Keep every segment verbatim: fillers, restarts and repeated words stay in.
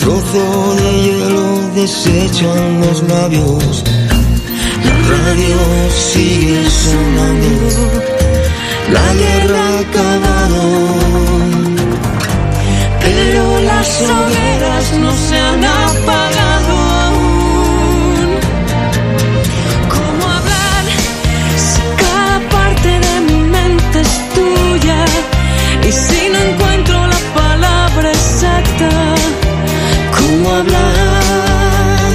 trozo de hielo deshecho en los labios. La radio sigue sonando, la guerra ha acabado, pero las hogueras no se han apagado aún. ¿Cómo hablar si cada parte de mi mente es tuya? Y si no encuentro la palabra exacta, ¿cómo hablar?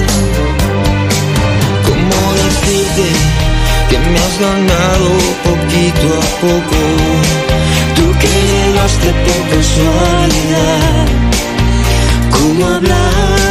¿Cómo decirte que me has ganado poquito a poco? Tú que llegaste por casualidad, ¿cómo hablar?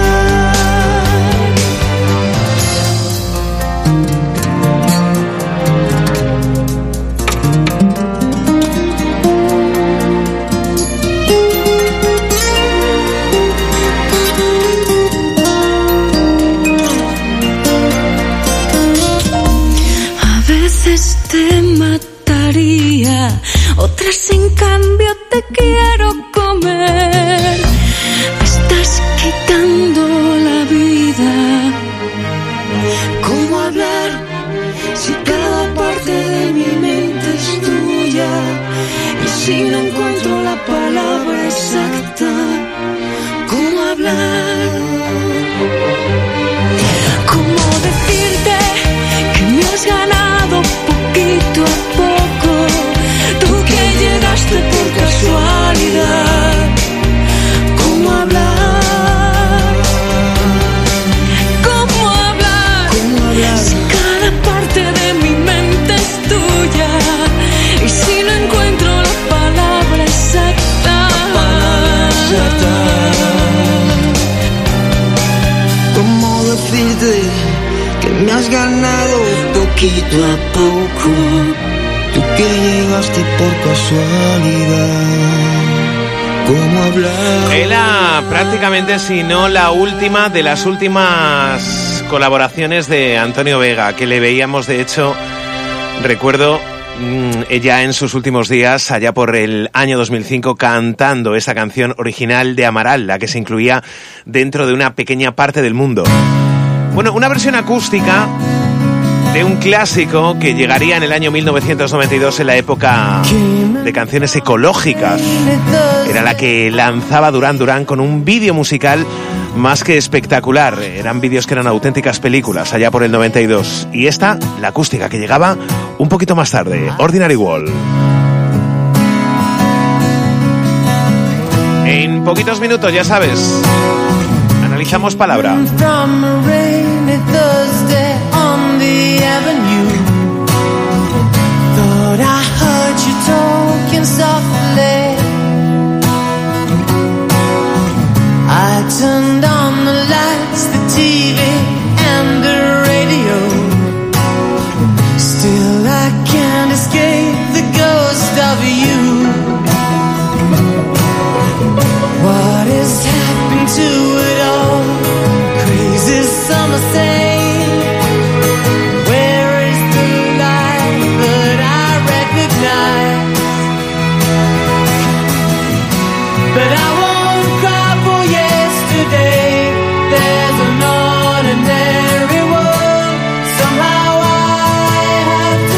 Te mataría, otras en cambio te quiero comer. Me estás quitando la vida. ¿Cómo hablar si cada parte de mi mente es tuya? Y si no encuentro la palabra exacta, ¿cómo hablar? ¿Cómo decirte que me has ganado poquito a poco? Tú que llegaste por casualidad, ¿cómo hablar? ¿Cómo hablar? ¿Cómo hablar? Si cada parte de mi mente es tuya y si no encuentro la palabra exacta, la palabra exacta. ¿Cómo decirte que me has ganado poquito a poco? Tú que llegaste por casualidad, ¿cómo hablar? Era prácticamente, si no la última, de las últimas colaboraciones de Antonio Vega, que le veíamos, de hecho, recuerdo, ella en sus últimos días, allá por el año dos mil cinco, cantando esa canción original de Amaral, la que se incluía dentro de Una pequeña parte del mundo. Bueno, una versión acústica de un clásico que llegaría en el año mil novecientos noventa y dos, en la época de canciones ecológicas. Era la que lanzaba Duran Duran con un vídeo musical más que espectacular. Eran vídeos que eran auténticas películas, allá por el noventa y dos. Y esta, la acústica, que llegaba un poquito más tarde, Ordinary World. En poquitos minutos, ya sabes, analizamos palabra. Thought I heard you talking softly. I turned on the lights, the T V and the radio. Still I can't escape the ghost of you. What has happened to it all? Crazy summer say. But I won't cry for yesterday. There's an ordinary world somehow I have to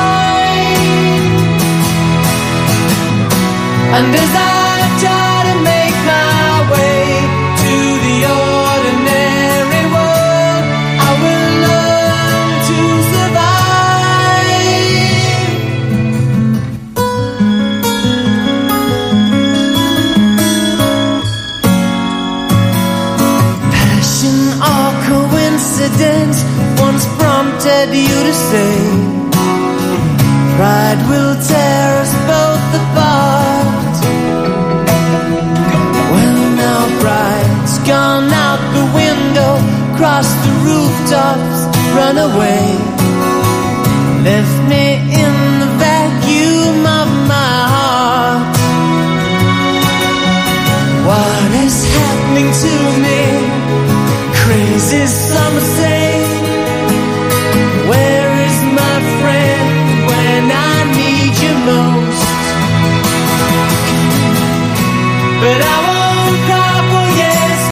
find. And as I try to make my way to the ordinary world, I will learn to coincidence once prompted you to say, pride will tear us both apart. Well, now pride's gone out the window, crossed the rooftops, run away, left me